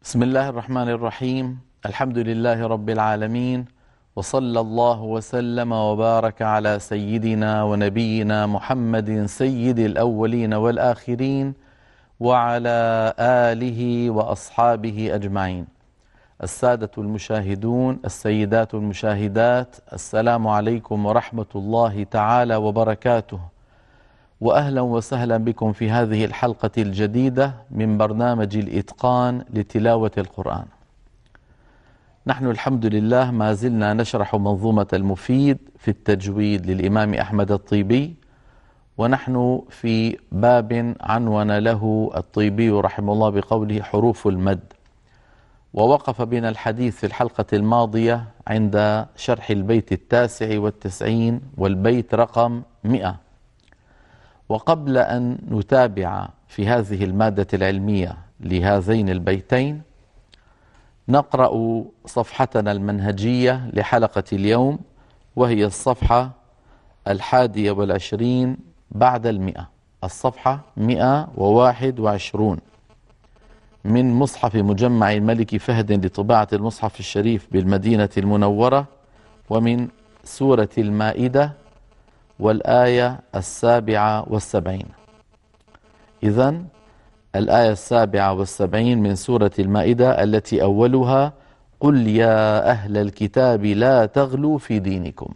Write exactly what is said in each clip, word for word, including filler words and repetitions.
بسم الله الرحمن الرحيم. الحمد لله رب العالمين، وصلى الله وسلم وبارك على سيدنا ونبينا محمد سيد الأولين والآخرين وعلى آله وأصحابه أجمعين. السادة المشاهدون، السيدات المشاهدات، السلام عليكم ورحمة الله تعالى وبركاته، وأهلا وسهلا بكم في هذه الحلقة الجديدة من برنامج الإتقان لتلاوة القرآن. نحن الحمد لله ما زلنا نشرح منظومة المفيد في التجويد للإمام أحمد الطيبي، ونحن في باب عنون له الطيبي رحمه الله بقوله حروف المد، ووقف بنا الحديث في الحلقة الماضية عند شرح البيت التاسع والتسعين والبيت رقم مئة. وقبل أن نتابع في هذه المادة العلمية لهذين البيتين نقرأ صفحتنا المنهجية لحلقة اليوم، وهي الصفحة الحادية والعشرين بعد المئة، الصفحة مئة وواحد وعشرون من مصحف مجمع الملك فهد لطباعة المصحف الشريف بالمدينة المنورة، ومن سورة المائدة، والآية السابعة والسبعين. إذن الآية السابعة والسبعين من سورة المائدة التي أولها: قل يا أهل الكتاب لا تغلوا في دينكم.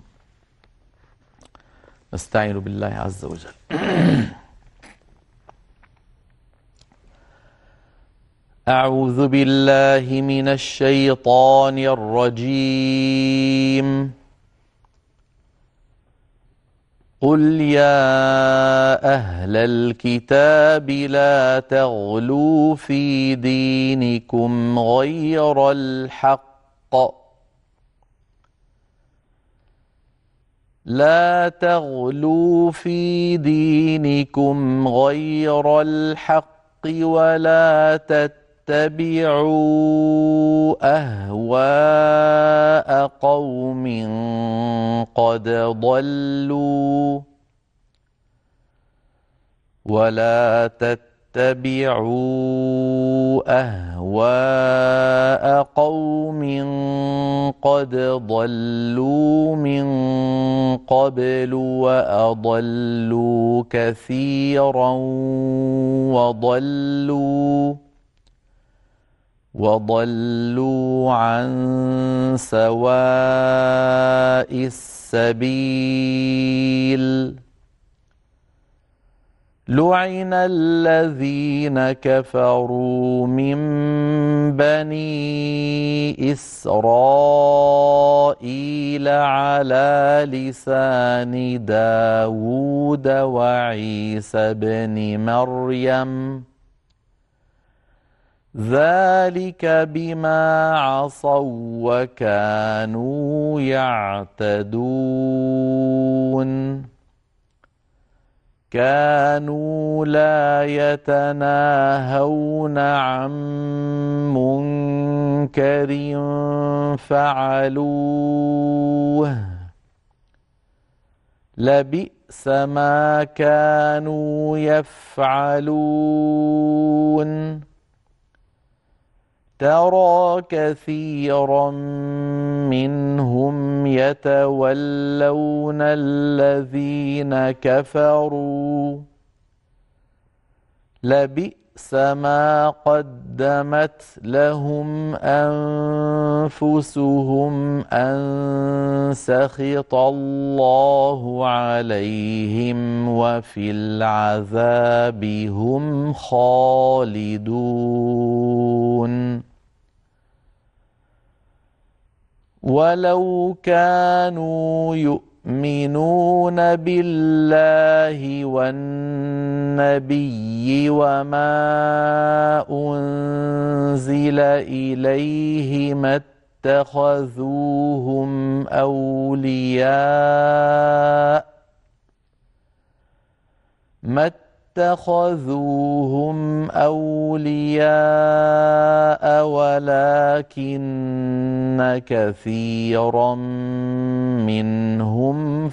نستعين بالله عز وجل. أعوذ بالله من الشيطان الرجيم. قل يا أهل الكتاب لا تغلوا في دينكم غير الحق لا تغلوا في دينكم غير الحق ولا تتبعوا أهواء قوم قد ضلوا ولا تتبعوا أهواء قوم قد ضلوا من قبل وأضلوا كثيرا وضلوا وضلوا عن سواء السبيل. لعن الذين كفروا من بني إسرائيل على لسان داود وعيسى بن مريم، ذلك بما عصوا وكانوا يعتدون. كانوا لا يتناهون عن منكر فعلوه، لبئس ما كانوا يفعلون. ترى كثيرا منهم يتولون الذين كفروا، لبئس ما قدمت لهم أنفسهم أن سخط الله عليهم وفي العذاب هم خالدون. ولو كانوا يؤمنون بالله والنبي وما أنزل إليه ما اتخذوهم أولياء ما اتخذوهم أولياء ولكن كثيرا منهم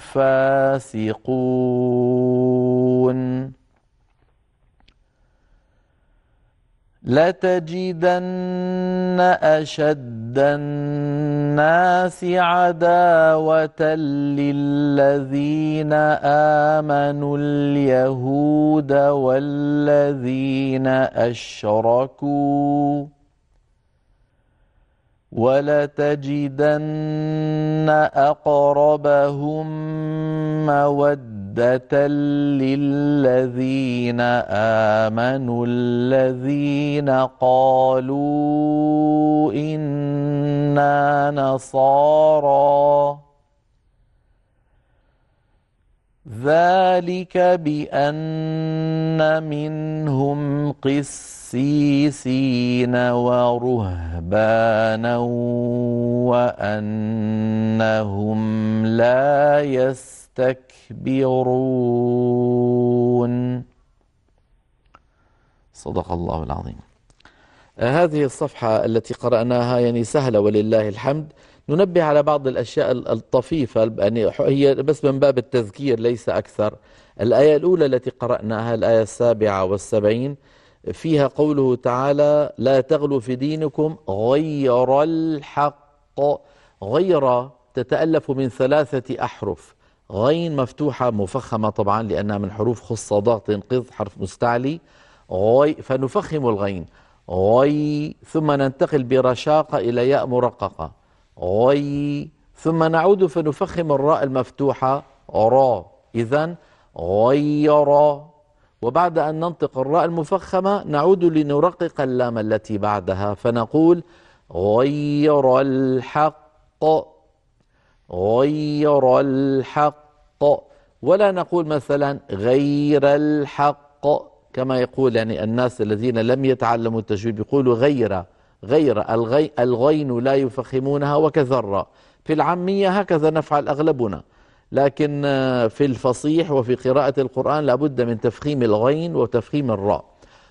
فاسقون. لتجدن أشد الناس عداوة للذين آمنوا اليهود والذين أشركوا ولتجدن أقربهم مودة للذين آمنوا الذين قالوا إنا نصارى ذلك بأن منهم قسيسين ورهبانا وأنهم لا يستكبرون. صدق الله العظيم. هذه الصفحة التي قرأناها يعني سهلة ولله الحمد. ننبه على بعض الأشياء الطفيفة، يعني هي بس من باب التذكير ليس أكثر. الآية الأولى التي قرأناها الآية السابعة والسبعين فيها قوله تعالى لا تغلوا في دينكم غير الحق. غير تتألف من ثلاثة أحرف، غين مفتوحة مفخمة طبعا لأنها من حروف خص ضغط قذ حرف مستعلي، غي فنفخم الغين غي، ثم ننتقل برشاقة إلى ياء مرققة غي، ثم نعود فنفخم الراء المفتوحة را، إذن غير. وبعد أن ننطق الراء المفخمة نعود لنرقق اللام التي بعدها فنقول غير الحق غير الحق، ولا نقول مثلا غير الحق كما يقول يعني الناس الذين لم يتعلموا التجويد يقولوا غير غير الغي الغين لا يفخمونها وكذا الراء. في العامية هكذا نفعل أغلبنا، لكن في الفصيح وفي قراءة القرآن لابد من تفخيم الغين وتفخيم الراء.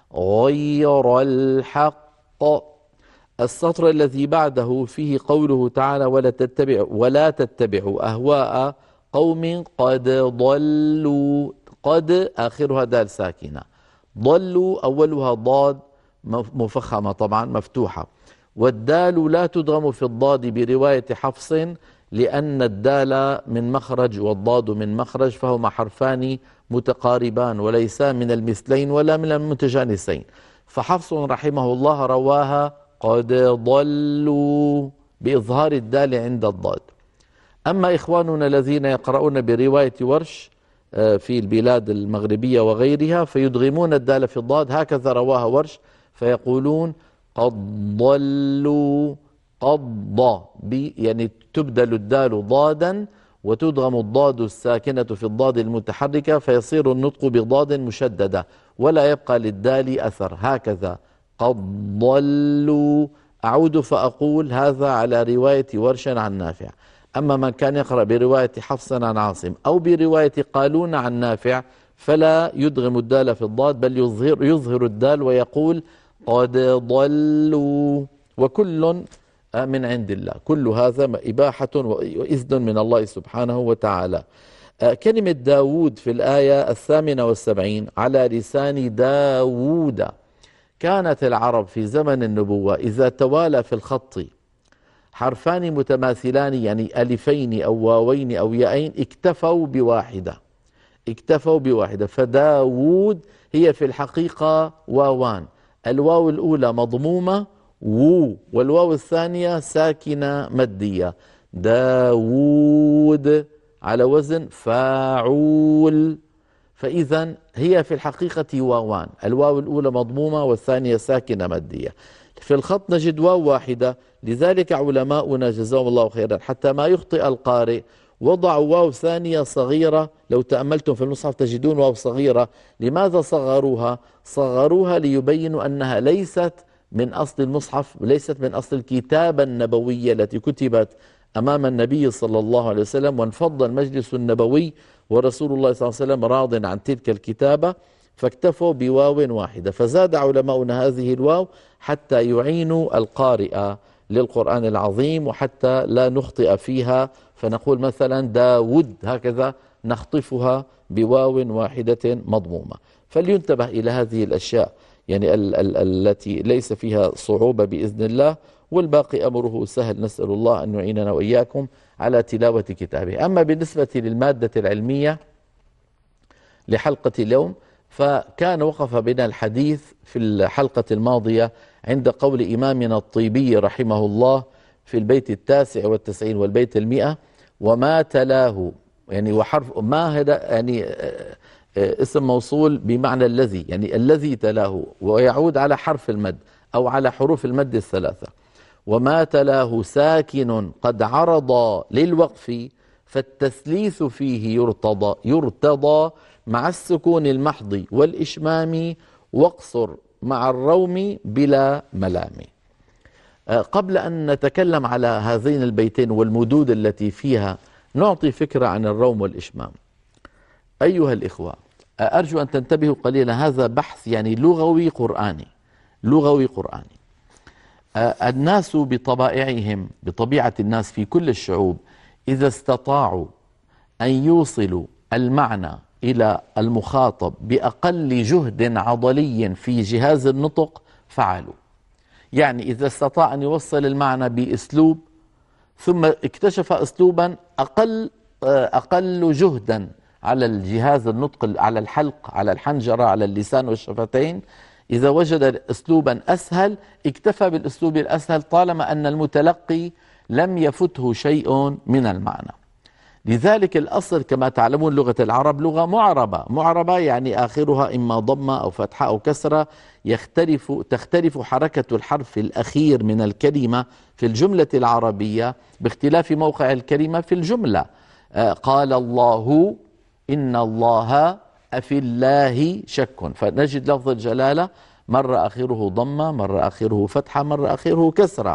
غير الحق. السطر الذي بعده فيه قوله تعالى ولا تتبعوا ولا تتبعوا أهواء قوم قد ضلوا. قد آخرها دال ساكنة، ضلوا أولها ضاد مفخمة طبعا مفتوحة، والدال لا تدغم في الضاد برواية حفص لأن الدال من مخرج والضاد من مخرج، فهما حرفان متقاربان وليسا من المثلين ولا من المتجانسين، فحفص رحمه الله رواها قد ضلوا بإظهار الدال عند الضاد. أما إخواننا الذين يقرؤون برواية ورش في البلاد المغربية وغيرها فيدغمون الدال في الضاد، هكذا رواها ورش فيقولون قد ضلوا قد ض يعني تبدل الدال ضادا وتدغم الضاد الساكنة في الضاد المتحركة فيصير النطق بضاد مشددة ولا يبقى للدال أثر، هكذا قد ضلوا. أعود فأقول هذا على رواية ورش عن نافع. أما من كان يقرأ برواية حفص عن عاصم أو برواية قالون عن نافع فلا يدغم الدال في الضاد بل يظهر, يظهر الدال ويقول قد ضلوا، وكل من عند الله، كل هذا إباحة وإذن من الله سبحانه وتعالى. كلمة داود في الآية الثامنة والسبعين على لسان داود. كانت العرب في زمن النبوة إذا توالى في الخط حرفان متماثلان يعني ألفين أو واوين أو ياءين اكتفوا بواحدة اكتفوا بواحدة فداود هي في الحقيقة واوان، الواو الأولى مضمومة وو والواو الثانية ساكنة مدية، داود على وزن فاعول، فإذا هي في الحقيقة واوان، الواو الأولى مضمومة والثانية ساكنة مدية. في الخط نجد واو واحدة، لذلك علماؤنا جزاهم الله خيرا حتى ما يخطئ القارئ وضعوا واو ثانية صغيرة، لو تأملتم في المصحف تجدون واو صغيرة. لماذا صغروها؟ صغروها ليبينوا أنها ليست من أصل المصحف، ليست من أصل الكتابة النبوية التي كتبت أمام النبي صلى الله عليه وسلم، وانفض المجلس النبوي ورسول الله صلى الله عليه وسلم راض عن تلك الكتابة، فاكتفوا بواو واحدة. فزاد علماؤنا هذه الواو حتى يعينوا القارئ للقرآن العظيم وحتى لا نخطئ فيها، فنقول مثلا داود هكذا نخطفها بواو واحدة مضمومة. فلينتبه إلى هذه الأشياء. يعني ال ال التي ليس فيها صعوبة بإذن الله، والباقي أمره سهل. نسأل الله أن يعيننا وإياكم على تلاوة كتابه. أما بالنسبة للمادة العلمية لحلقة اليوم، فكان وقف بنا الحديث في الحلقة الماضية عند قول إمامنا الطيبي رحمه الله في البيت التاسع والتسعين والبيت المئة: وما تلاه، يعني وحرف ما هذا يعني اسم موصول بمعنى الذي، يعني الذي تلاه، ويعود على حرف المد أو على حروف المد الثلاثة. وما تلاه ساكن قد عرض للوقف، فالتثليث فيه يرتضى يرتضى مع السكون المحض والإشمام، واقصر مع الروم بلا ملام. قبل أن نتكلم على هذين البيتين والمدود التي فيها، نعطي فكرة عن الروم والإشمام. أيها الإخوة، أرجو أن تنتبهوا قليلا، هذا بحث يعني لغوي قرآني، لغوي قرآني. الناس بطبائعهم، بطبيعة الناس في كل الشعوب، إذا استطاعوا أن يوصلوا المعنى إلى المخاطب بأقل جهد عضلي في جهاز النطق فعلوا. يعني إذا استطاع أن يوصل المعنى بأسلوب، ثم اكتشف أسلوبا أقل أقل جهدا على الجهاز النطق، على الحلق، على الحنجرة، على اللسان والشفتين، إذا وجد أسلوبا أسهل اكتفى بالأسلوب الأسهل، طالما أن المتلقي لم يفته شيء من المعنى. لذلك الأصل كما تعلمون لغة العرب لغة معربة. معربة يعني آخرها إما ضمة أو فتحة أو كسرة، يختلف تختلف حركة الحرف الأخير من الكلمة في الجملة العربية باختلاف موقع الكلمة في الجملة. آه قال الله، إن الله، أفي الله شك، فنجد لفظ الجلالة مرة آخره ضمة، مرة آخره فتحة، مرة آخره كسرة.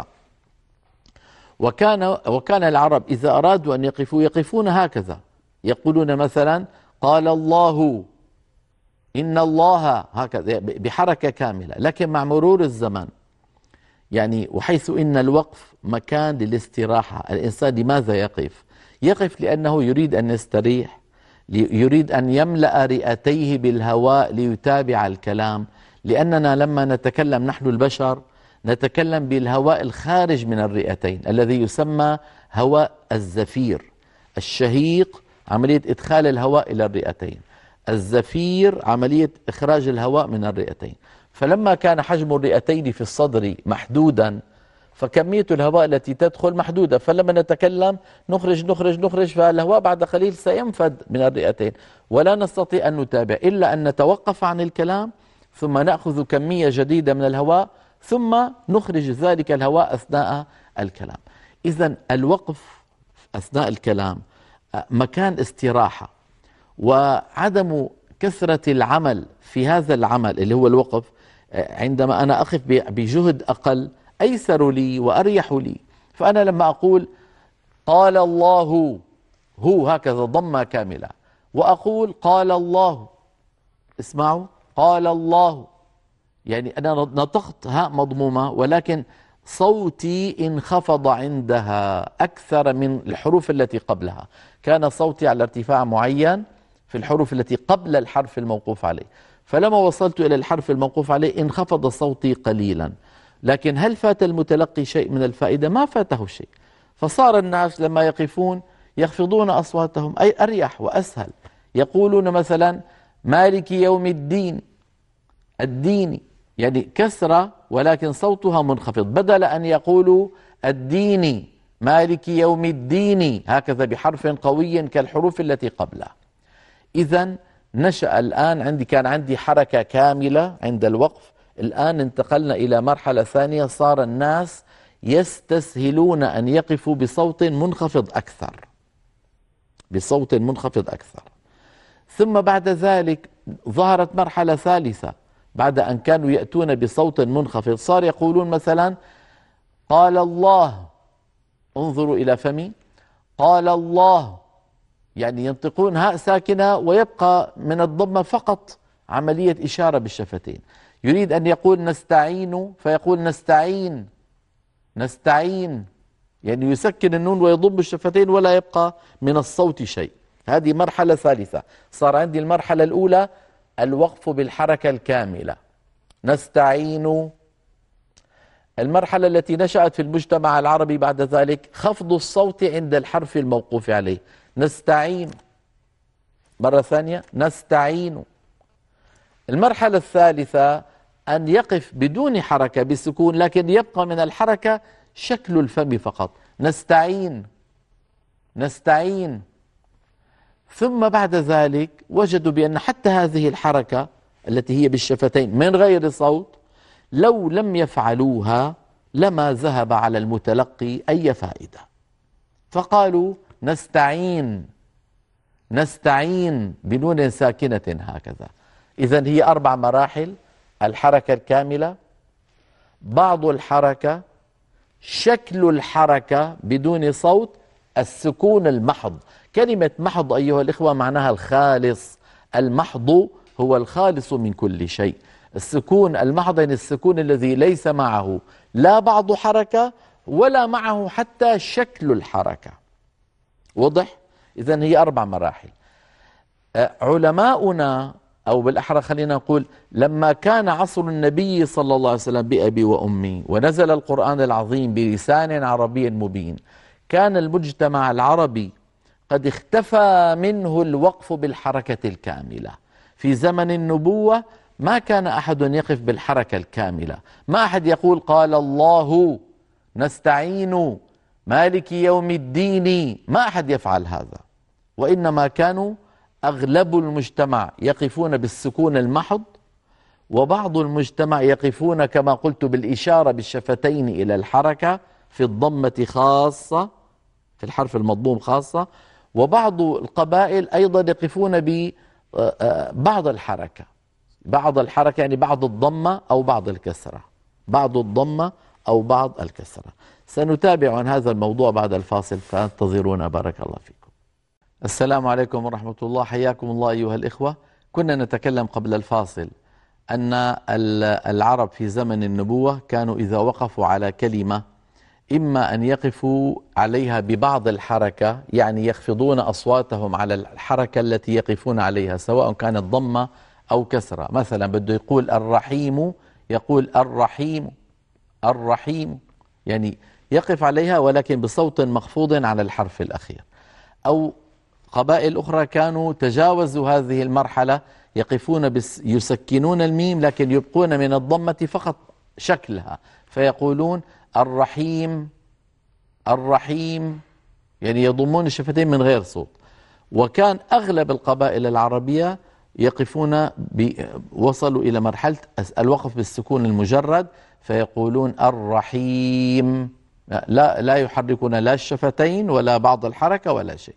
وكان وكان العرب إذا أرادوا أن يقفوا يقفون هكذا، يقولون مثلا قال الله، إن الله، هكذا بحركة كاملة. لكن مع مرور الزمن يعني، وحيث إن الوقف مكان للاستراحة، الإنسان لماذا يقف؟ يقف لأنه يريد أن يستريح، يريد أن يملأ رئتيه بالهواء ليتابع الكلام. لأننا لما نتكلم نحن البشر نتكلم بالهواء الخارج من الرئتين الذي يسمى هواء الزفير. الشهيق عملية إدخال الهواء إلى الرئتين، الزفير عملية إخراج الهواء من الرئتين. فلما كان حجم الرئتين في الصدر محدودا، فكمية الهواء التي تدخل محدودة، فلما نتكلم نخرج نخرج نخرج فالهواء بعد قليل سينفد من الرئتين، ولا نستطيع أن نتابع إلا أن نتوقف عن الكلام، ثم نأخذ كمية جديدة من الهواء، ثم نخرج ذلك الهواء أثناء الكلام. إذن الوقف أثناء الكلام مكان استراحة، وعدم كثرة العمل في هذا العمل اللي هو الوقف، عندما أنا أقف بجهد أقل أيسر لي وأريح لي. فأنا لما أقول قال الله، هو هكذا ضمة كاملة، وأقول قال الله، اسمعوا، قال الله، يعني أنا نطقت هاء مضمومة، ولكن صوتي انخفض عندها أكثر من الحروف التي قبلها. كان صوتي على ارتفاع معين في الحروف التي قبل الحرف الموقوف عليه، فلما وصلت إلى الحرف الموقوف عليه انخفض صوتي قليلا. لكن هل فات المتلقي شيء من الفائدة؟ ما فاته شيء. فصار الناس لما يقفون يخفضون أصواتهم، أي أريح وأسهل. يقولون مثلا مالك يوم الدين، الدين يعني كسرة ولكن صوتها منخفض، بدل أن يقولوا الدين مالك يوم الدين هكذا بحرف قوي كالحروف التي قبلها. إذن نشأ الآن عندي، كان عندي حركة كاملة عند الوقف، الآن انتقلنا إلى مرحلة ثانية، صار الناس يستسهلون أن يقفوا بصوت منخفض أكثر، بصوت منخفض أكثر. ثم بعد ذلك ظهرت مرحلة ثالثة، بعد أن كانوا يأتون بصوت منخفض صار يقولون مثلا قال الله، انظروا إلى فمي، قال الله، يعني ينطقون هاء ساكنة ويبقى من الضمة فقط عملية إشارة بالشفتين. يريد أن يقول نستعين فيقول نستعين، نستعين، يعني يسكن النون ويضم الشفتين ولا يبقى من الصوت شيء. هذه مرحلة ثالثة. صار عندي المرحلة الأولى الوقف بالحركة الكاملة، نستعين. المرحلة التي نشأت في المجتمع العربي بعد ذلك خفض الصوت عند الحرف الموقوف عليه، نستعين. مرة ثانية نستعين. المرحلة الثالثة أن يقف بدون حركة بسكون، لكن يبقى من الحركة شكل الفم فقط، نستعين نستعين. ثم بعد ذلك وجدوا بأن حتى هذه الحركة التي هي بالشفتين من غير صوت لو لم يفعلوها لما ذهب على المتلقي أي فائدة، فقالوا نستعين نستعين بنون ساكنة هكذا. إذن هي أربع مراحل: الحركة الكاملة، بعض الحركة، شكل الحركة بدون صوت، السكون المحض. كلمة محض أيها الإخوة معناها الخالص، المحض هو الخالص من كل شيء. السكون المحض يعني السكون الذي ليس معه لا بعض حركة ولا معه حتى شكل الحركة. واضح؟ إذن هي أربع مراحل. علماؤنا أو بالأحرى خلينا نقول لما كان عصر النبي صلى الله عليه وسلم بأبي وأمي ونزل القرآن العظيم بلسان عربي مبين، كان المجتمع العربي قد اختفى منه الوقف بالحركة الكاملة. في زمن النبوة ما كان أحد يقف بالحركة الكاملة، ما أحد يقول قال الله نستعين مالك يوم الدين، ما أحد يفعل هذا. وإنما كانوا أغلب المجتمع يقفون بالسكون المحض، وبعض المجتمع يقفون كما قلت بالإشارة بالشفتين إلى الحركة في الضمة خاصة، في الحرف المضموم خاصة، وبعض القبائل أيضا يقفون ببعض الحركة، بعض الحركة يعني بعض الضمة أو بعض الكسرة، بعض الضمة أو بعض الكسرة. سنتابع عن هذا الموضوع بعد الفاصل، فانتظرونا بارك الله فيكم. السلام عليكم ورحمة الله، حياكم الله أيها الإخوة. كنا نتكلم قبل الفاصل أن العرب في زمن النبوة كانوا إذا وقفوا على كلمة إما أن يقفوا عليها ببعض الحركة، يعني يخفضون أصواتهم على الحركة التي يقفون عليها سواء كانت ضمة أو كسرة. مثلا بده يقول الرحيم يقول الرحيم الرحيم، يعني يقف عليها ولكن بصوت مخفوض على الحرف الأخير. أو قبائل أخرى كانوا تجاوزوا هذه المرحلة، يقفون بس يسكنون الميم لكن يبقون من الضمة فقط شكلها، فيقولون الرحيم الرحيم، يعني يضمون الشفتين من غير صوت. وكان أغلب القبائل العربية يقفون وصلوا إلى مرحلة الوقف بالسكون المجرد، فيقولون الرحيم، لا لا يحركون لا الشفتين ولا بعض الحركة ولا شيء.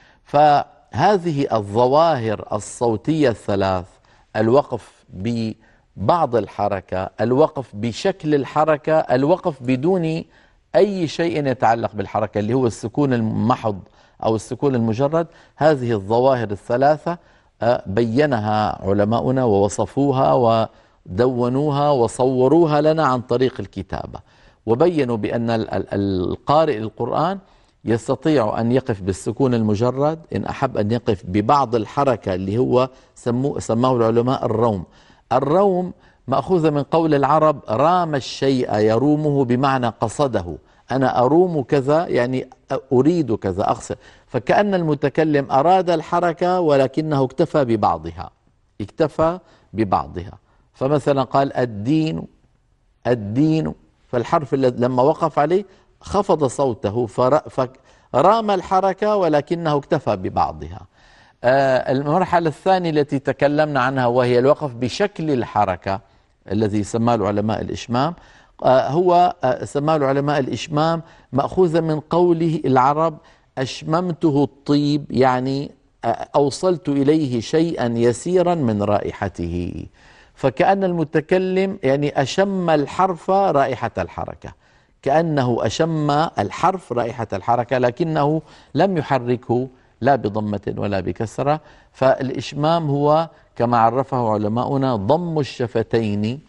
فهذه الظواهر الصوتية الثلاث، الوقف ببعض الحركة، الوقف بشكل الحركة، الوقف بدون أي شيء يتعلق بالحركة اللي هو السكون المحض أو السكون المجرد، هذه الظواهر الثلاثة بينها علماؤنا ووصفوها ودونوها وصوروها لنا عن طريق الكتابة، وبينوا بأن القارئ القرآن يستطيع أن يقف بالسكون المجرد إن أحب أن يقف ببعض الحركة اللي هو سماه العلماء الروم. الروم مأخوذ من قول العرب رام الشيء يرومه، بمعنى قصده، أنا أروم كذا يعني أريد كذا، أقصد. فكأن المتكلم أراد الحركة ولكنه اكتفى ببعضها، اكتفى ببعضها. فمثلا قال الدين الدين، فالحرف لما وقف عليه خفض صوته فرام الحركة ولكنه اكتفى ببعضها. آه المرحلة الثانية التي تكلمنا عنها وهي الوقف بشكل الحركة الذي سماه العلماء الإشمام، آه هو آه سماه العلماء الإشمام مأخوذ من قوله العرب أشممته الطيب، يعني آه أوصلت إليه شيئا يسيرا من رائحته. فكأن المتكلم يعني أشم الحرف رائحة الحركة، كأنه أشم الحرف رائحة الحركة لكنه لم يحركه لا بضمة ولا بكسرة. فالإشمام هو كما عرفه علماؤنا ضم الشفتين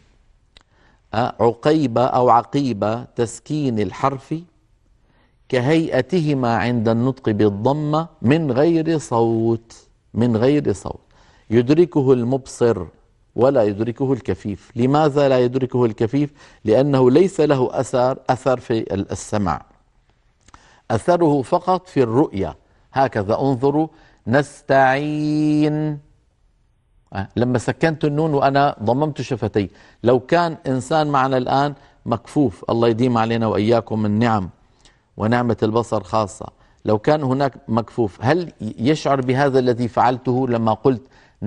عقيب أو عقيب تسكين الحرف كهيئتهما عند النطق بالضمة من غير صوت، من غير صوت يدركه المبصر ولا يدركه الكفيف. لماذا لا يدركه الكفيف؟ لأنه ليس له أثر أثر في السمع، أثره فقط في الرؤية. هكذا انظروا، نستعين، لما سكنت النون وأنا ضممت شفتي. لو كان إنسان معنا الآن مكفوف، الله يديم علينا وإياكم النعم ونعمة البصر خاصة، لو كان هناك مكفوف هل يشعر بهذا الذي فعلته لما قلت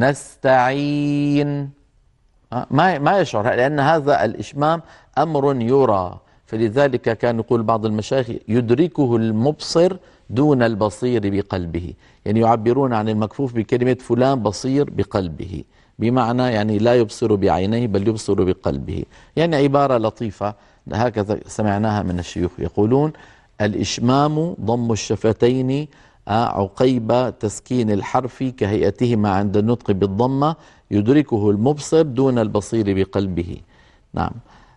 نستعين؟ ما ما يشعر، لأن هذا الإشمام أمر يرى. فلذلك كان يقول بعض المشايخ يدركه المبصر دون البصير بقلبه، يعني يعبرون عن المكفوف بكلمة فلان بصير بقلبه، بمعنى يعني لا يبصر بعينيه بل يبصر بقلبه. يعني عبارة لطيفة هكذا سمعناها من الشيوخ يقولون: الإشمام ضم الشفتين عقيب تسكين الحرف كهيئتهما عند النطق بالضمة، يدركه المبصر دون البصير بقلبه. نعم.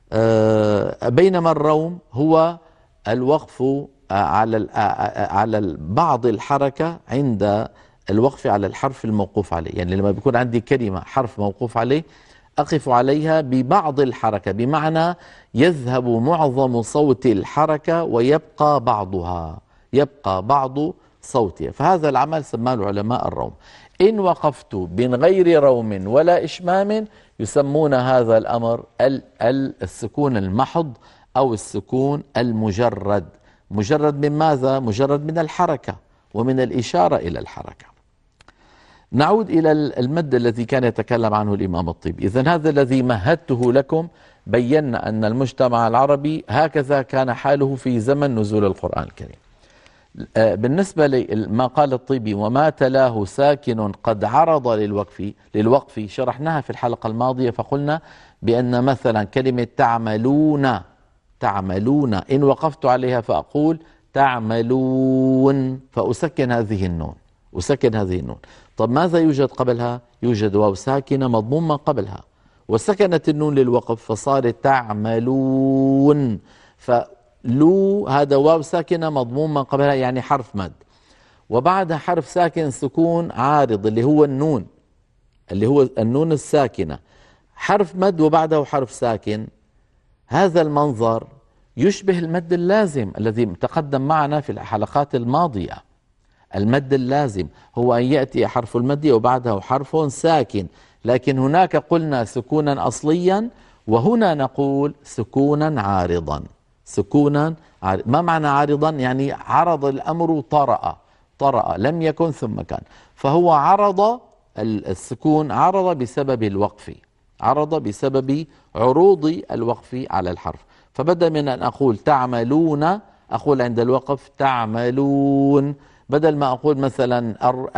أه بينما الروم هو الوقف على على بعض الحركة عند الوقف على الحرف الموقوف عليه. يعني لما بيكون عندي كلمة حرف موقوف عليه أقف عليها ببعض الحركة، بمعنى يذهب معظم صوت الحركة ويبقى بعضها، يبقى بعض صوتها، فهذا العمل سماه العلماء الروم. إن وقفت من غير روم ولا إشمام يسمون هذا الأمر السكون المحض أو السكون المجرد. مجرد من ماذا؟ مجرد من الحركة ومن الإشارة إلى الحركة. نعود إلى المد الذي كان يتكلم عنه الإمام الطيبي. إذن هذا الذي مهدته لكم، بينا أن المجتمع العربي هكذا كان حاله في زمن نزول القرآن الكريم. بالنسبة لما قال الطيبي وما تلاه ساكن قد عرض للوقف، للوقف شرحناها في الحلقة الماضية، فقلنا بأن مثلا كلمة تعملون، تعملون إن وقفت عليها فأقول تعملون فأسكن هذه النون، أسكن هذه النون. طب ماذا يوجد قبلها؟ يوجد واو ساكنة مضمومة قبلها، وسكنت النون للوقف فصارت تعملون. فلو هذا واو ساكنة مضمومة قبلها يعني حرف مد، وبعدها حرف ساكن سكون عارض اللي هو النون، اللي هو النون الساكنة، حرف مد وبعده حرف ساكن. هذا المنظر يشبه المد اللازم الذي تقدم معنا في الحلقات الماضية. المد اللازم هو أن يأتي حرف المد وبعده حرف ساكن، لكن هناك قلنا سكونا أصليا، وهنا نقول سكونا عارضا. سكونا عارض. ما معنى عارضا؟ يعني عرض الأمر، طرأ، طرأ لم يكن ثم كان، فهو عرض السكون، عرض بسبب الوقف، عرض بسبب عروض الوقف على الحرف. فبدل من أن أقول تعملون أقول عند الوقف تعملون، بدل ما أقول مثلا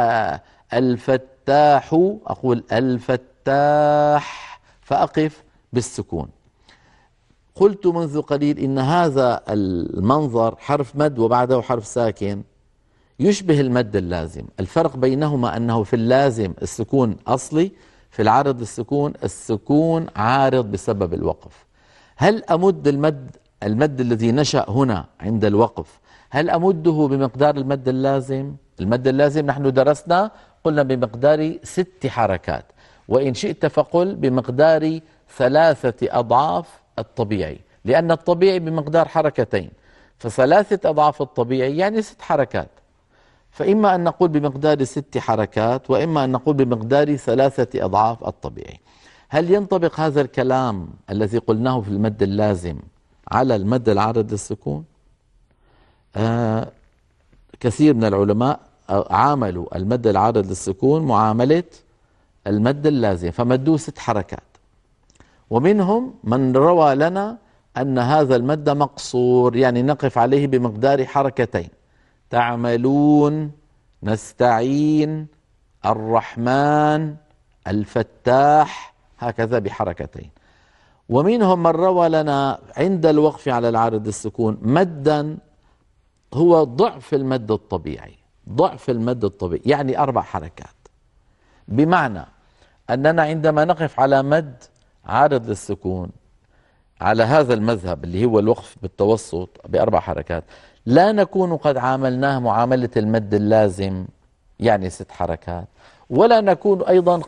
الفتاح أقول الفتاح، فأقف بالسكون. قلت منذ قليل إن هذا المنظر حرف مد وبعده حرف ساكن يشبه المد اللازم. الفرق بينهما أنه في اللازم السكون أصلي، في العارض السكون السكون عارض بسبب الوقف. هل أمد المد المد الذي نشأ هنا عند الوقف، هل أمده بمقدار المد اللازم؟ المد اللازم نحن درسنا قلنا بمقدار ست حركات، وإن شئت فقل بمقدار ثلاثة أضعاف الطبيعي، لأن الطبيعي بمقدار حركتين، فثلاثة أضعاف الطبيعي يعني ست حركات. فإما أن نقول بمقدار ست حركات، وإما أن نقول بمقدار ثلاثة أضعاف الطبيعي. هل ينطبق هذا الكلام الذي قلناه في المد اللازم على المد العارض للسكون؟ آه كثير من العلماء عاملوا المد العارض للسكون معاملة المد اللازم، فمدوه ست حركات، ومنهم من روى لنا أن هذا المد مقصور، يعني نقف عليه بمقدار حركتين، تعملون، نستعين، الرحمن، الفتاح، هكذا بحركتين. ومنهم من روى لنا عند الوقف على العارض السكون مدا هو ضعف المد الطبيعي، ضعف المد الطبيعي يعني أربع حركات، بمعنى أننا عندما نقف على مد عارض للسكون على هذا المذهب اللي هو الوقف بالتوسط بأربع حركات، لا نكون قد عاملناه معاملة المد اللازم يعني ست حركات، ولا نكون أيضا قد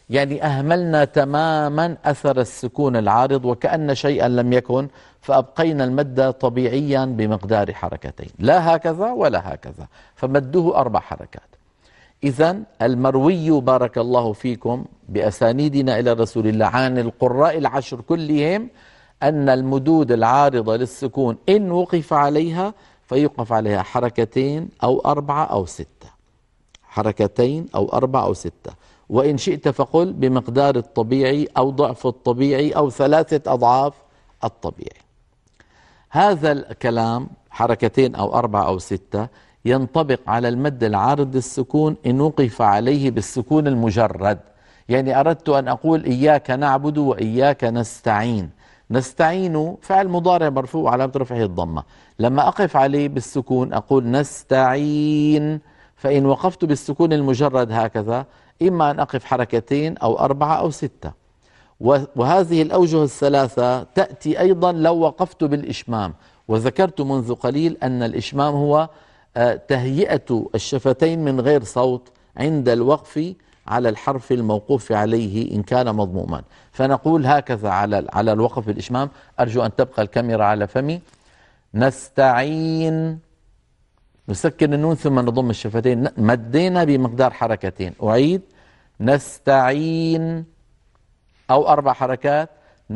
يعني أهملنا تماما أثر السكون العارض وكأن شيئا لم يكن، فأبقينا المد طبيعيا بمقدار حركتين، لا هكذا ولا هكذا، فمده أربع حركات. إذن المروي بارك الله فيكم بأسانيدنا إلى رسول الله عن القراء العشر كلهم أن المدود العارضة للسكون إن وقف عليها فيوقف عليها حركتين أو أربعة أو ستة، حركتين أو أربعة أو ستة، وإن شئت فقل بمقدار الطبيعي أو ضعف الطبيعي أو ثلاثة أضعاف الطبيعي. هذا الكلام حركتين أو أربعة أو ستة ينطبق على المد العارض للسكون إن وقف عليه بالسكون المجرد. يعني أردت أن أقول إياك نعبد وإياك نستعين، نستعين فعل مضارع مرفوع علامة رفعه الضمة، لما أقف عليه بالسكون أقول نستعين، فإن وقفت بالسكون المجرد هكذا إما أن أقف حركتين أو أربعة أو ستة. وهذه الأوجه الثلاثة تأتي أيضا لو وقفت بالإشمام، وذكرت منذ قليل أن الإشمام هو تهيئة الشفتين من غير صوت عند الوقف على الحرف الموقوف عليه إن كان مضموما، فنقول هكذا على على الوقف بالإشمام. أرجو أن تبقى الكاميرا على فمي. نستعين، نسكن النون ثم نضم الشفتين، مدينا بمقدار حركتين. أعيد، نستعين أو أربع حركات،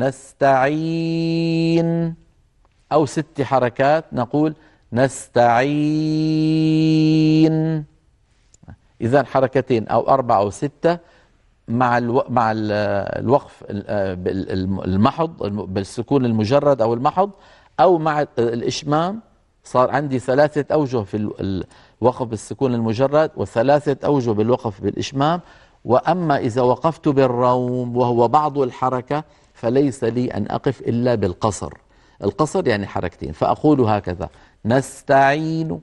نستعين أو ست حركات نقول نستعين. إذن حركتين أو أربعة أو ستة مع الو... مع الوقف المحض بالسكون المجرد أو المحض، أو مع الإشمام. صار عندي ثلاثة أوجه في الوقف بالسكون المجرد وثلاثة أوجه بالوقف بالإشمام. وأما إذا وقفت بالروم وهو بعض الحركة فليس لي أن أقف إلا بالقصر. القصر يعني حركتين، فأقول هكذا: نستعين،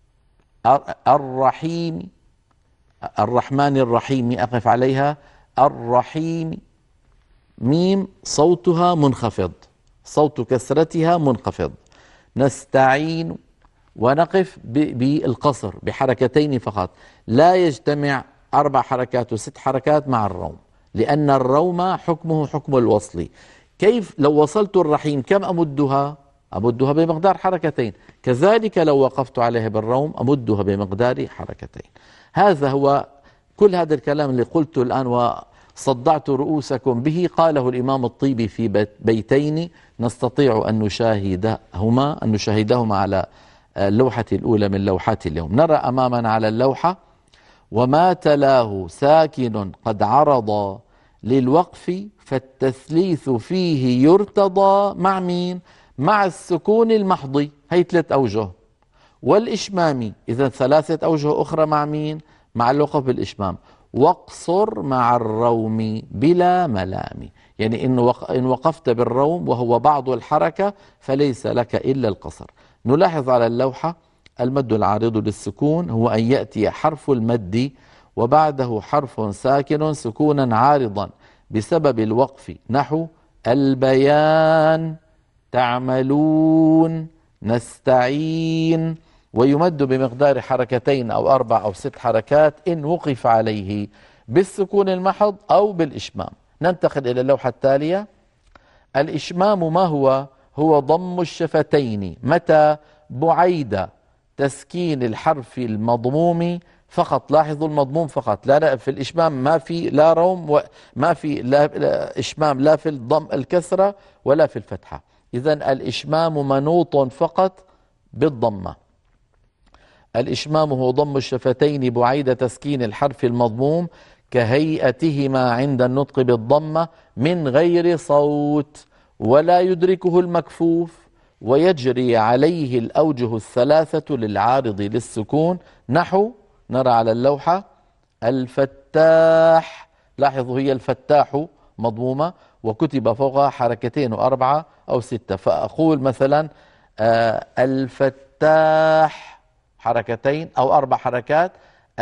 الرحيم، الرحمن الرحيم أقف عليها، الرحيم، ميم صوتها منخفض، صوت كسرتها منخفض، نستعين، ونقف بالقصر بحركتين فقط، لا يجتمع أربع حركات وست حركات مع الروم، لأن الروم حكمه حكم الوصل. كيف لو وصلت الرحيم كم أمدها؟ أمدها بمقدار حركتين، كذلك لو وقفت عليها بالروم أمدها بمقدار حركتين. هذا هو كل هذا الكلام اللي قلته الآن وصدعت رؤوسكم به قاله الإمام الطيبي في بيتين نستطيع أن نشاهدهما أن نشاهدهما على اللوحة الأولى من لوحات اليوم. نرى أمامنا على اللوحة: وما تلاه ساكن قد عرض للوقف فالتثليث فيه يرتضى مع مين؟ مع السكون المحضي، هي ثلاث أوجه، والإشمامي، إذا ثلاثة أوجه أخرى مع مين؟ مع الوقف بالإشمام. واقصر مع الروم بلا ملام، يعني إن وقفت بالروم وهو بعض الحركة فليس لك إلا القصر. نلاحظ على اللوحة المد العارض للسكون هو أن يأتي حرف المد وبعده حرف ساكن سكونا عارضا بسبب الوقف، نحو البيان، تعملون، نستعين، ويمد بمقدار حركتين أو أربع أو ست حركات إن وقف عليه بالسكون المحض أو بالإشمام. ننتقل إلى اللوحة التالية. الإشمام ما هو؟ هو ضم الشفتين متى؟ بعيد تسكين الحرف المضموم فقط. لاحظوا المضموم فقط، لا, لا في الإشمام ما في لا روم وما في لا, لا إشمام لا في الضم الكسرة ولا في الفتحة. إذن الإشمام منوط فقط بالضمة. الإشمام هو ضم الشفتين بعيد تسكين الحرف المضموم كهيئتهما عند النطق بالضمة من غير صوت، ولا يدركه المكفوف، ويجري عليه الأوجه الثلاثة للعارض للسكون، نحو نرى على اللوحة الفتاح. لاحظوا هي الفتاح مضمومة وكتب فوقها حركتين وأربعة أو ستة، فأقول مثلا آه الفتاح حركتين أو أربع حركات،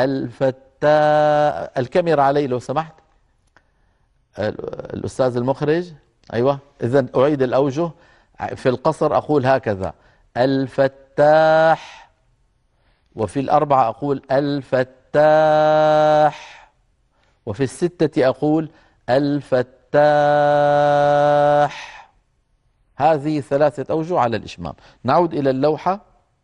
الفتاح. الكاميرا علي لو سمحت، الأستاذ المخرج. أيوة، إذن أعيد الأوجه. في القصر أقول هكذا الفتاح، وفي الأربعة أقول الفتاح، وفي الستة أقول الفتاح. هذه ثلاثة أوجه على الإشمام. نعود إلى اللوحة.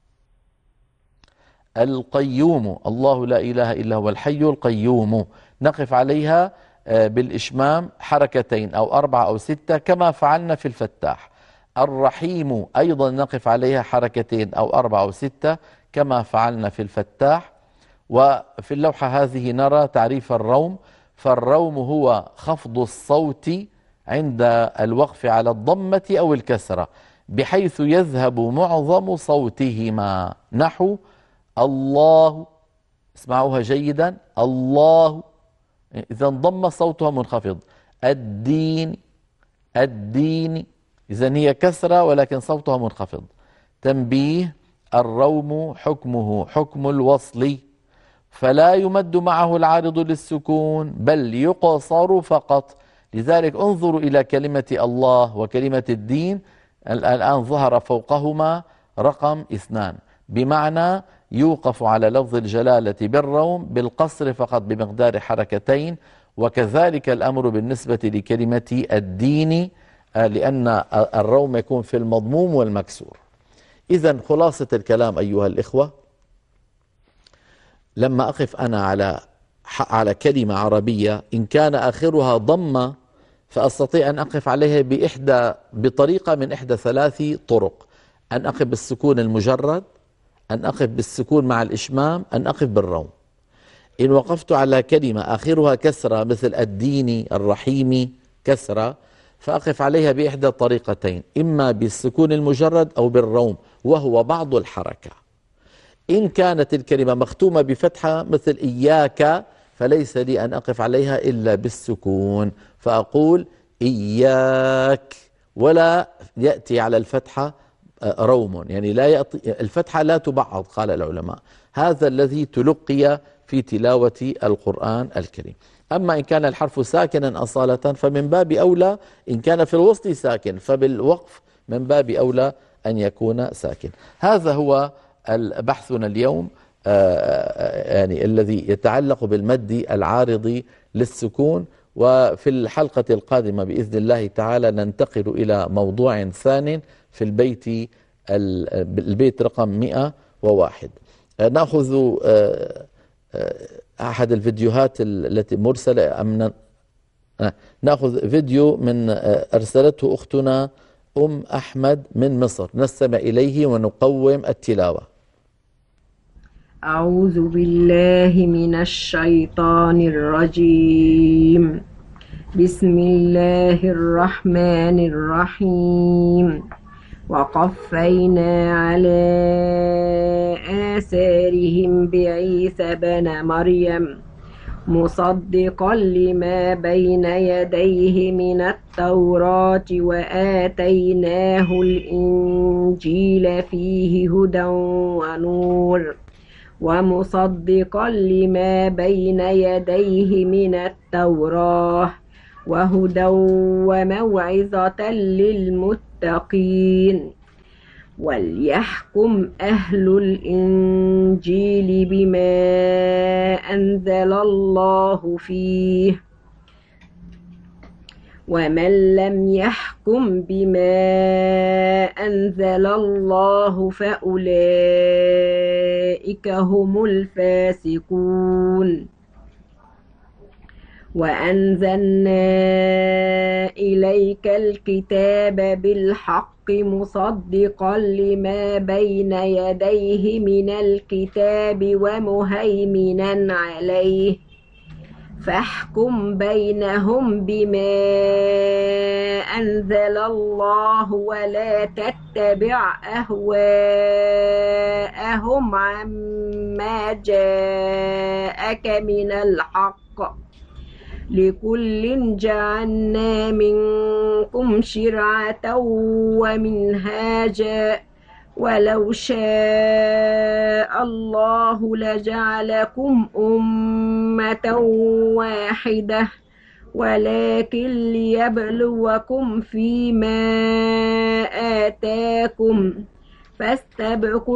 القيوم، الله لا إله إلا هو الحي القيوم، نقف عليها بالإشمام حركتين أو أربعة أو ستة كما فعلنا في الفتاح. الرحيم أيضا نقف عليها حركتين أو أربعة أو ستة كما فعلنا في الفتاح. وفي اللوحة هذه نرى تعريف الروم. فالروم هو خفض الصوت عند الوقف على الضمة أو الكسرة بحيث يذهب معظم صوتهما، نحو الله، اسمعوها جيدا، الله، إذا ضم صوتها منخفض. الدين، الدين، إذا هي كسرة ولكن صوتها منخفض. تنبيه: الروم حكمه حكم الوصل، فلا يمد معه العارض للسكون بل يقصر فقط. لذلك انظروا إلى كلمة الله وكلمة الدين، الآن ظهر فوقهما رقم اثنان، بمعنى يوقف على لفظ الجلالة بالروم بالقصر فقط بمقدار حركتين. وكذلك الأمر بالنسبة لكلمة الدين، لأن الروم يكون في المضموم والمكسور. إذن خلاصة الكلام أيها الإخوة، لما أقف أنا على على كلمة عربية إن كان آخرها ضمة فأستطيع أن أقف عليها بإحدى بطريقة من إحدى ثلاث طرق: أن أقف بالسكون المجرد، أن أقف بالسكون مع الإشمام، أن أقف بالروم. إن وقفت على كلمة آخرها كسرة مثل الدين الرحيم كسرة فأقف عليها بإحدى الطريقتين، إما بالسكون المجرد أو بالروم وهو بعض الحركة. إن كانت الكلمة مختومة بفتحة مثل إياك فليس لي أن أقف عليها إلا بالسكون، فأقول إياك ولا يأتي على الفتحة روم، يعني لا يأتي الفتحة، لا تبعض قال العلماء. هذا الذي تلقي في تلاوة القرآن الكريم. أما إن كان الحرف ساكنا أصالة فمن باب أولى، إن كان في الوسط ساكن فبالوقف من باب أولى أن يكون ساكن. هذا هو بحثنا اليوم يعني الذي يتعلق بالمد العارض للسكون. وفي الحلقة القادمة بإذن الله تعالى ننتقل إلى موضوع ثان في البيت البيت رقم مئة وواحد. نأخذ أحد الفيديوهات التي مرسلة أم نأخذ فيديو من أرسلته أختنا أم أحمد من مصر، نستمع إليه ونقوم التلاوة. أعوذ بالله من الشيطان الرجيم. بسم الله الرحمن الرحيم. وقفينا على آثارهم بعيسى بن مريم مصدقا لما بين يديه من التوراة وآتيناه الإنجيل فيه هدى ونور ومصدقا لما بين يديه من التوراة وهدى وموعظة للمتقين. وليحكم أهل الإنجيل بما أنزل الله فيه ومن لم يحكم بما أنزل الله فأولئك هم الفاسقون. وأنزلنا إليك الكتاب بالحق مصدقا لما بين يديه من الكتاب ومهيمنا عليه فاحكم بينهم بما أنزل الله ولا تتبع أهواءهم عما جاءك من الحق لكل جعلنا منكم شرعة ومنهاجا ولو شاء الله لجعلكم أمة واحدة ولكن ليبلوكم فيما آتاكم فاستبقوا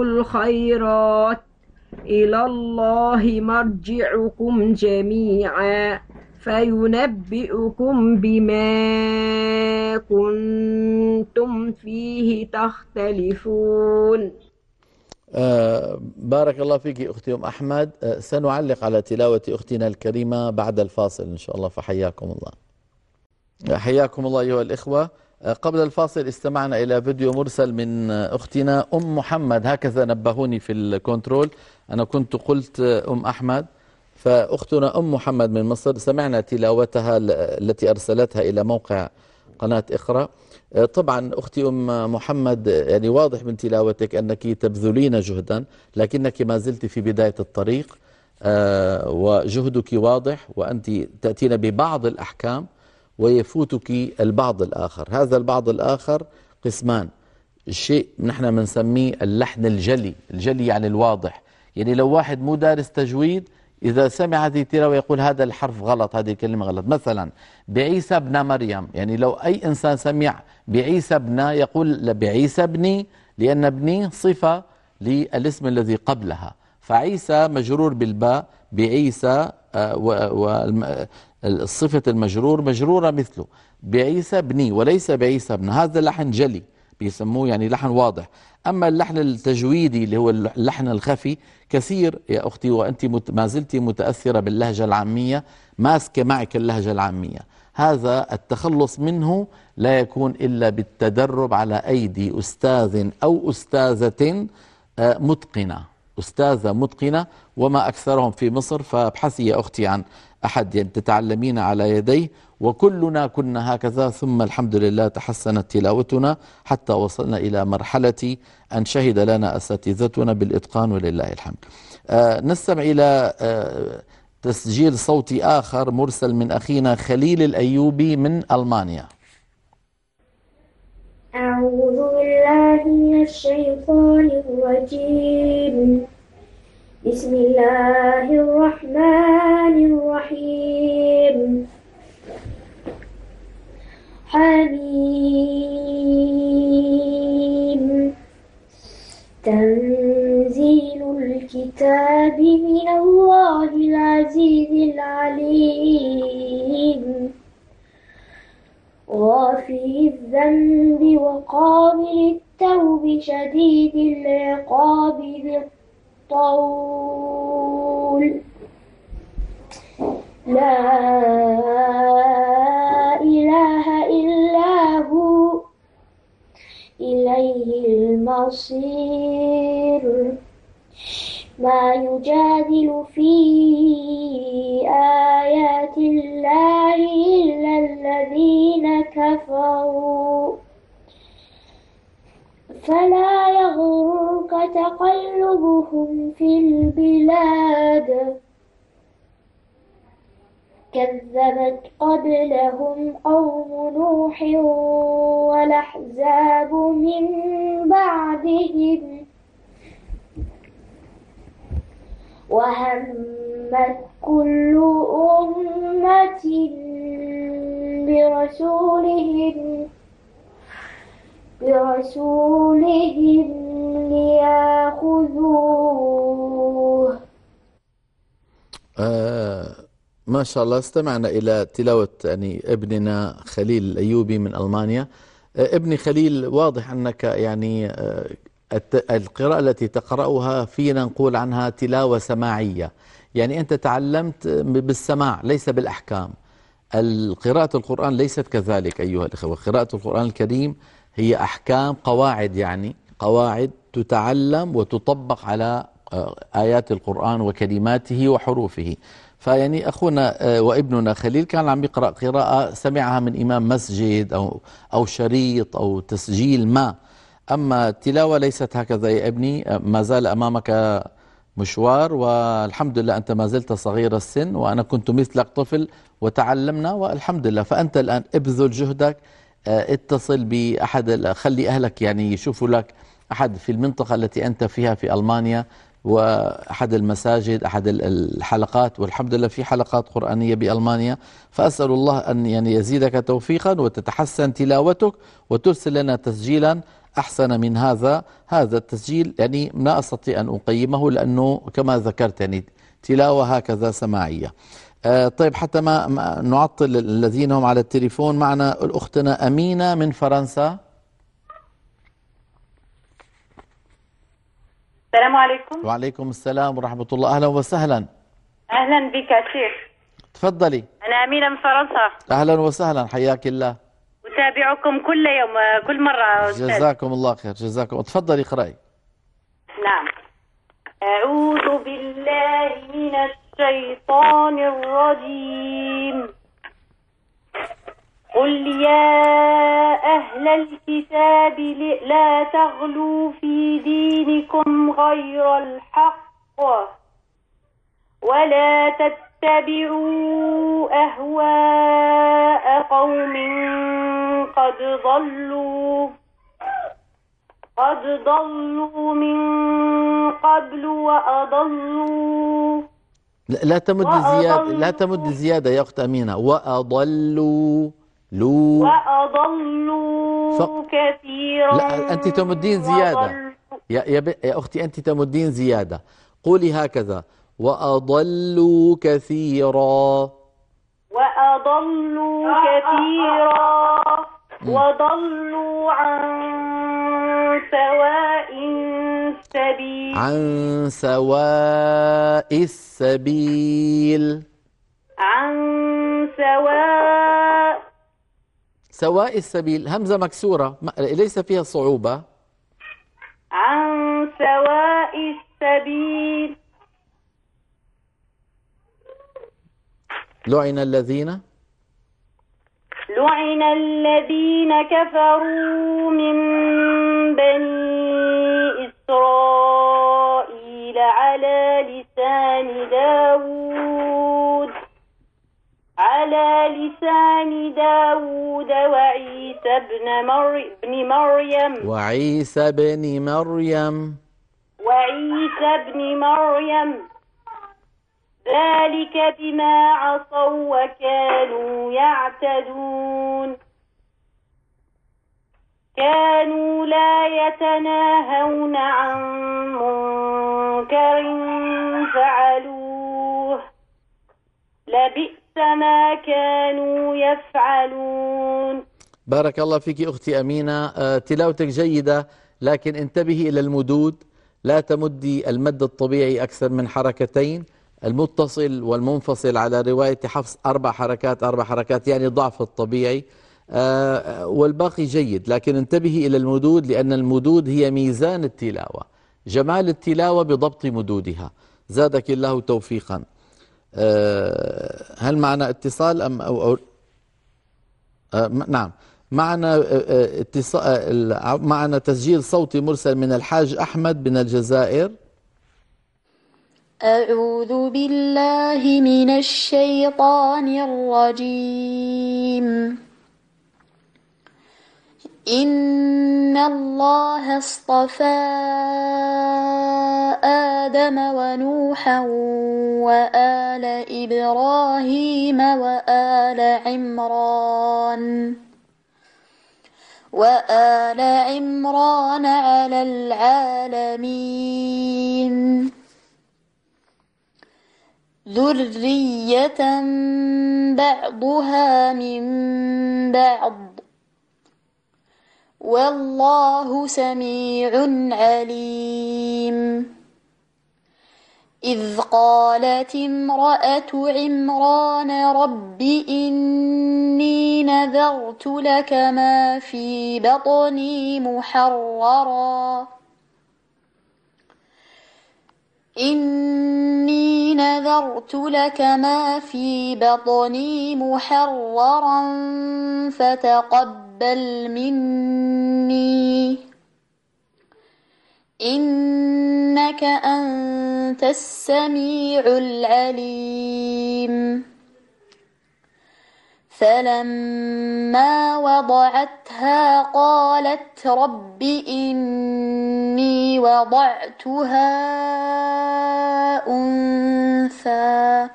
الخيرات إلى الله مرجعكم جميعا فينبئكم بما كنتم فيه تختلفون. آه بارك الله فيك أختي أم أحمد. آه سنعلق على تلاوة أختنا الكريمة بعد الفاصل إن شاء الله، فحياكم الله. حياكم الله أيها الإخوة. آه قبل الفاصل استمعنا إلى فيديو مرسل من آه أختنا أم محمد، هكذا نبهوني في الكنترول، أنا كنت قلت آه أم أحمد، فأختنا أم محمد من مصر سمعنا تلاوتها التي أرسلتها إلى موقع قناة إقرأ. طبعا أختي أم محمد يعني واضح من تلاوتك أنك تبذلين جهدا، لكنك ما زلت في بداية الطريق وجهدك واضح، وأنت تأتين ببعض الأحكام ويفوتك البعض الآخر. هذا البعض الآخر قسمان، شيء نحن بنسميه اللحن الجلي. الجلي يعني الواضح، يعني لو واحد مو دارس تجويد إذا سمع هذه التلاوة يقول هذا الحرف غلط، هذه الكلمة غلط. مثلا بعيسى ابن مريم، يعني لو أي إنسان سمع بعيسى ابن يقول بعيسى ابني، لأن ابني صفة للاسم الذي قبلها، فعيسى مجرور بالباء، بعيسى والصفة المجرور مجرورة مثله، بعيسى ابني وليس بعيسى ابن. هذا لحن جلي بيسموه، يعني لحن واضح. أما اللحن التجويدي اللي هو اللحن الخفي كثير يا أختي، وأنت ما زلت متأثرة باللهجة العامية، ماسكة معك اللهجة العامية. هذا التخلص منه لا يكون إلا بالتدرب على أيدي أستاذ أو أستاذة متقنة، أستاذة متقنة، وما أكثرهم في مصر. فابحثي يا أختي عن أحد يعني تتعلمين على يديه، وكلنا كنا هكذا، ثم الحمد لله تحسنت تلاوتنا حتى وصلنا إلى مرحلة أن شهد لنا أساتذتنا بالإتقان ولله الحمد. آه نستمع إلى آه تسجيل صوتي آخر مرسل من أخينا خليل الأيوبي من ألمانيا. أعوذ بالله من الشيطان الرجيم. بسم الله الرحمن الرحيم. حميم. تنزيل الكتاب من الله العزيز العليم. غافر الذنب وقابل التوب شديد العقاب ذي الطول. لا إله إلا هو إليه المصير. ما يجادل في آيات الله إلا الذين كفروا. فلا يغرك تقلبهم في البلاد. كذبت قبلهم قوم نوح والأحزاب من بعدهم. وهمت كل أمة برسولهم برسولهم ليأخذوه. آه ما شاء الله. استمعنا إلى تلاوة يعني ابننا خليل الأيوبي من ألمانيا. آه ابني خليل، واضح أنك يعني آه القراءة التي تقرأها فينا نقول عنها تلاوة سماعية، يعني أنت تعلمت بالسماع ليس بالأحكام. القراءة القرآن ليست كذلك أيها الأخوة. قراءة القرآن الكريم هي أحكام، قواعد، يعني قواعد تتعلم وتطبق على آيات القرآن وكلماته وحروفه. فيعني أخونا وابننا خليل كان عم يقرأ قراءة سمعها من إمام مسجد أو أو شريط أو تسجيل ما. أما التلاوة ليست هكذا يا ابني، ما زال أمامك مشوار، والحمد لله أنت ما زلت صغير السن، وأنا كنت مثلك طفل وتعلمنا والحمد لله. فأنت الآن ابذل جهدك، اتصل بأحد، خلي أهلك يعني يشوفوا لك أحد في المنطقة التي أنت فيها في ألمانيا، وأحد المساجد، أحد الحلقات، والحمد لله في حلقات قرآنية بألمانيا. فأسأل الله أن يعني يزيدك توفيقا وتتحسن تلاوتك وترسل لنا تسجيلا أحسن من هذا. هذا التسجيل يعني لا أستطيع أن أقيمه، لأنه كما ذكرت يعني تلاوة هكذا سماعية. آه طيب حتى ما, ما نعطل الذين هم على التليفون، معنا الأختنا أمينة من فرنسا. السلام عليكم. وعليكم السلام ورحمة الله، أهلا وسهلا. أهلا بك يا شيخ. تفضلي. أنا أمينة من فرنسا. أهلا وسهلا، حياك الله. أتابعكم كل يوم كل مرة أستاذ. جزاكم الله خير. جزاكم. تفضلي اقرأي. نعم. أعوذ بالله من الشيطان الرجيم. قل يا أهل الكتاب لا تغلوا في دينكم غير الحق ولا تتبعوا أهواء قوم قد ضلوا قد ضلوا من قبل وأضلوا. لا, لا تمد زيادة، لا تمد زيادة يا أخت أمينة. وأضلوا لو وأضلوا ف... كثيرا. لا أنت تمدين زيادة يا, يا, ب... يا أختي أنت تمدين زيادة. قولي هكذا: وأضلوا كثيرا. وأضلوا كثيرا وضلوا عن سواء السبيل. عن سواء السبيل. عن سواء سواء السبيل، همزة مكسورة ليس فيها صعوبة. عن سواء السبيل. لعن الذين لعن الذين كفروا من بني إسرائيل على لسان داود على لسان داود وعيسى بن مر... بن مريم وعيسى بن مريم وعيسى بن مريم ذلك بما عصوا وكانوا يعتدون. كانوا لا يتناهون عن منكر فعلوه لبئس ما كانوا يفعلون. بارك الله فيك أختي أمينة. آه تلاوتك جيدة، لكن انتبهي إلى المدود. لا تمدي المد الطبيعي أكثر من حركتين. المتصل والمنفصل على رواية حفص أربع حركات أربع حركات، يعني ضعف الطبيعي. آه والباقي جيد، لكن انتبهي إلى المدود، لأن المدود هي ميزان التلاوة. جمال التلاوة بضبط مدودها. زادك الله توفيقا. آه هل معنا اتصال أم أو, أو آه نعم معنا آه اتصال آه معنا تسجيل صوتي مرسل من الحاج أحمد من الجزائر. أعوذ بالله من الشيطان الرجيم. إن الله اصطفى آدم ونوحا وآل إبراهيم وآل عمران وآل عمران على العالمين ذرية بعضها من بعض والله سميع عليم. إذ قالت امرأة عمران رب إني نذرت لك ما في بطني محررا إني نذرت لك ما في بطني محررا فتقبل مني إنك أنت السميع العليم. فلما وضعتها قالت رب إني وضعتها أنثى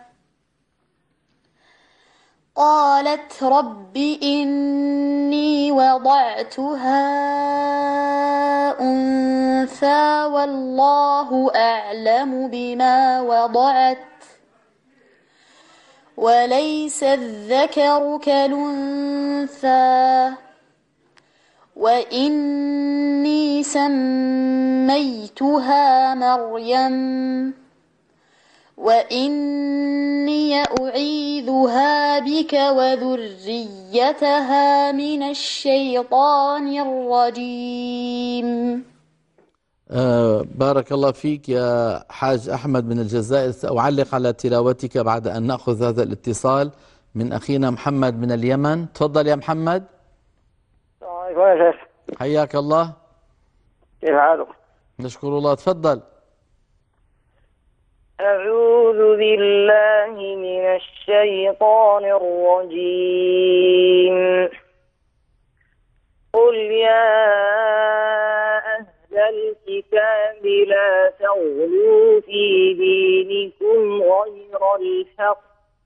قالت رب إني وضعتها أنثى والله أعلم بما وضعت وليس الذكر كالأنثى وإني سميتها مريم وإني أعيذها بك وذريتها من الشيطان الرجيم. آه بارك الله فيك يا حاج أحمد من الجزائر. سأعلق على تلاوتك بعد أن نأخذ هذا الاتصال من أخينا محمد من اليمن. تفضل يا محمد. السلام عليكم يا شيخ. حياك الله. كيف حالك؟ نشكر الله. تفضل. أعوذ بالله من الشيطان الرجيم. قل يا أهل الكتاب لا تغلوا في دينكم غير الحق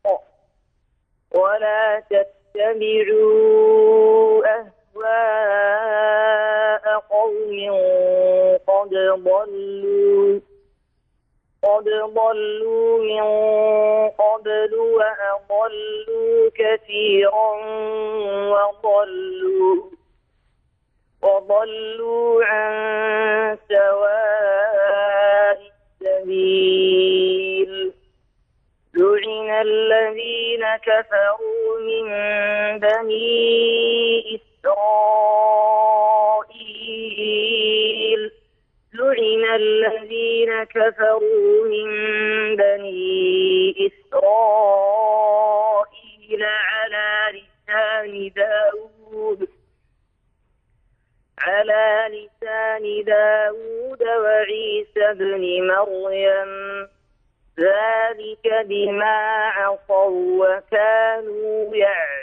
ولا تتبعوا أهواء قوم قد ضلوا قد ضلوا من قبل وأضلوا كثيرا وضلوا وضلوا عن سواء السبيل. لعن الذين كفروا من بني إسرائيل لعن الذين كفروا من بني إسرائيل على لسان داود على لسان داود وعيسى بن مريم ذلك بما عصوا وكانوا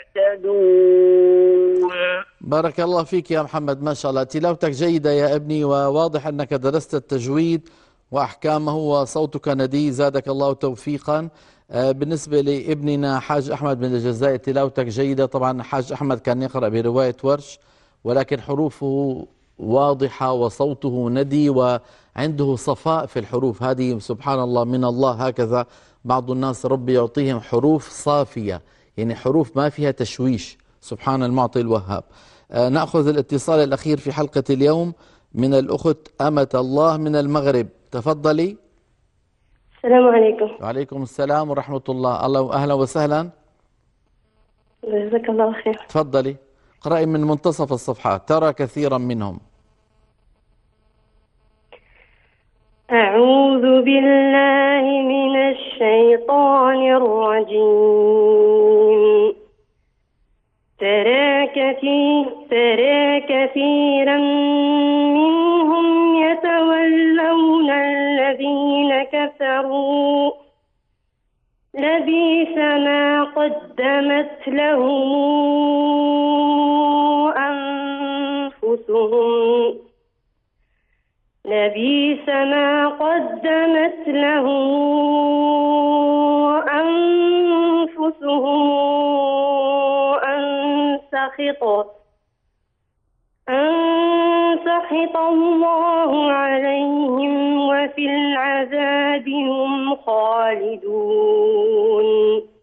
يعتدون. بارك الله فيك يا محمد. ما شاء الله تلاوتك جيدة يا ابني، وواضح أنك درست التجويد وأحكامه وصوتك ندي، زادك الله توفيقا. بالنسبة لابننا حاج أحمد من الجزائر تلاوتك جيدة. طبعا حاج أحمد كان يقرأ برواية ورش، ولكن حروفه واضحة وصوته ندي وعنده صفاء في الحروف. هذه سبحان الله من الله. هكذا بعض الناس ربي يعطيهم حروف صافية، يعني حروف ما فيها تشويش. سبحان المعطي الوهاب. آه نأخذ الاتصال الأخير في حلقة اليوم من الأخت أمة الله من المغرب. تفضلي. السلام عليكم. وعليكم السلام ورحمة الله. الله أهلا وسهلا. جزاك الله خير. تفضلي اقرأي من منتصف الصفحات، ترى كثيرا منهم. أعوذ بالله من الشيطان الرجيم. ترى كثير ترى كثيرا منهم يتولون الذين كفروا لبئس ما قدمت لهم أنفسهم لبئس ما قدمت لهم أنفسهم أن سخط أن سخط الله عليهم وفي العذاب هم خالدون.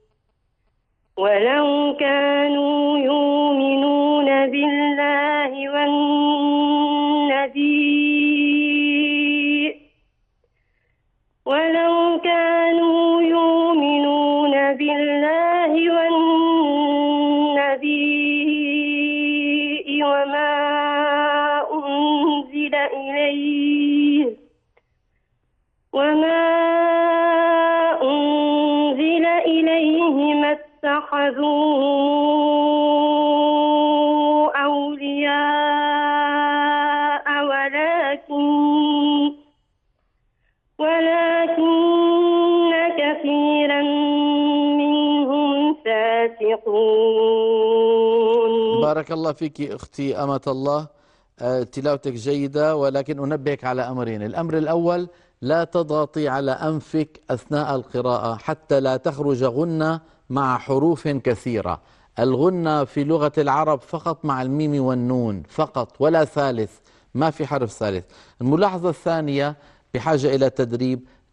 ولو كانوا يؤمنون بالله والنبي ولو كانوا يؤمنون بالله والنبي وما أنزل إليه وما أنزل إليه ما اتخذوا أولياء ولكن ولكن كثيرا منهم فاسقون. بارك الله فيك أختي أمة الله. تلاوتك جيدة، ولكن أنبهك على أمرين. الأمر الأول، لا تضغطي على أنفك أثناء القراءة حتى لا تخرج غنة مع حروف كثيرة. الغنة في لغة العرب فقط مع الميم والنون فقط، ولا ثالث، ما في حرف ثالث. الملاحظة الثانية بحاجة إلى تدريب،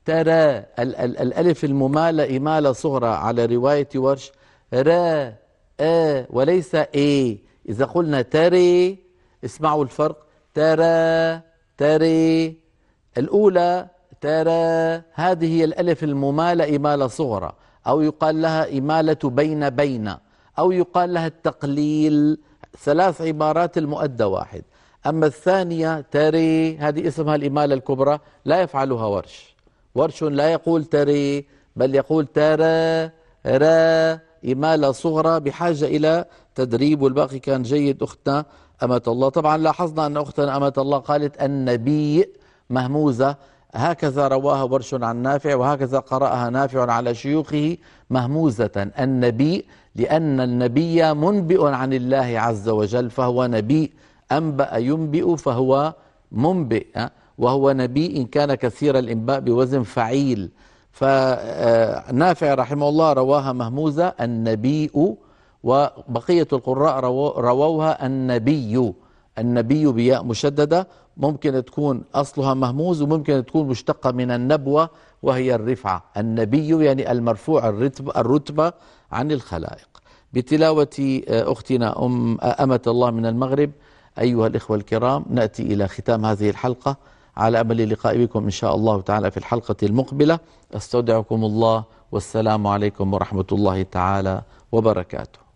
ترى ال ال الألف الممالة إمالة صغرى على رواية ورش را آ وليس إي. إذا قلنا تري اسمعوا الفرق، ترى تري الأولى ترى هذه هي الألف الممالة إمالة صغرى، أو يقال لها إمالة بين بين، أو يقال لها التقليل، ثلاث عبارات المؤدى واحد. أما الثانية تري هذه اسمها الإمالة الكبرى، لا يفعلها ورش. ورش لا يقول تري بل يقول ترى را إمالة صغرى، بحاجة إلى تدريب، والباقي كان جيد. أختنا أمة الله، طبعا لاحظنا أن أختنا أمة الله قالت النبي مهموزة، هكذا رواها ورش عن نافع، وهكذا قرأها نافع على شيوخه مهموزة النبي، لأن النبي منبئ عن الله عز وجل، فهو نبي، أنبأ ينبئ فهو منبئ، وهو نبي إن كان كثير الإنباء بوزن فعيل. فنافع رحمه الله رواها مهموزة النبي، وبقية القراء رووها النبي، النبي بياء مشددة، ممكن تكون أصلها مهموز وممكن تكون مشتقة من النبوة وهي الرفعة. النبي يعني المرفوع الرتبة, الرتبة عن الخلائق. بتلاوة أختنا أم أمة الله من المغرب، أيها الإخوة الكرام، نأتي إلى ختام هذه الحلقة، على أمل لقاء بكم إن شاء الله تعالى في الحلقة المقبلة. أستودعكم الله، والسلام عليكم ورحمة الله تعالى وبركاته.